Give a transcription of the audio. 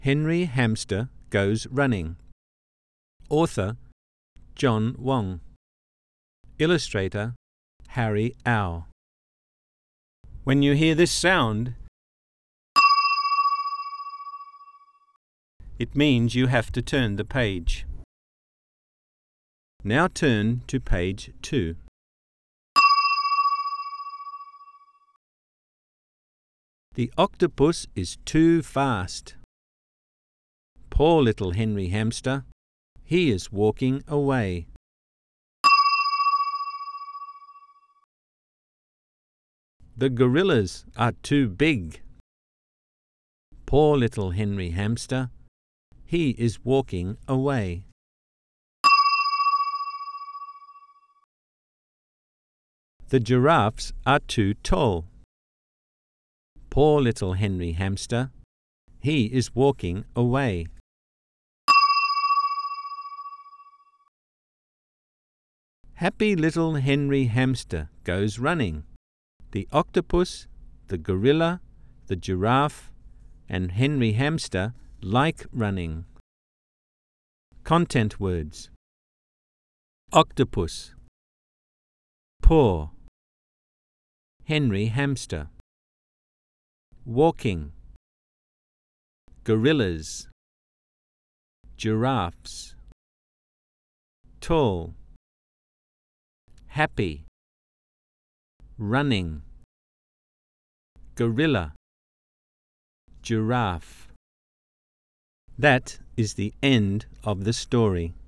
Henry Hamster Goes Running. Author John Wong. Illustrator Harry Au. When you hear this sound, it means you have to turn the page. Now turn to page 2. The octopus is too fast. Poor little Henry Hamster. He is walking away. The gorillas are too big. Poor little Henry Hamster. He is walking away. The giraffes are too tall. Poor little Henry Hamster. He is walking away. Happy little Henry Hamster goes running. The octopus, the gorilla, the giraffe, and Henry Hamster like running. Content words: octopus, poor, Henry Hamster, walking, gorillas, giraffes, tall, happy, running, gorilla, giraffe. That is the end of the story.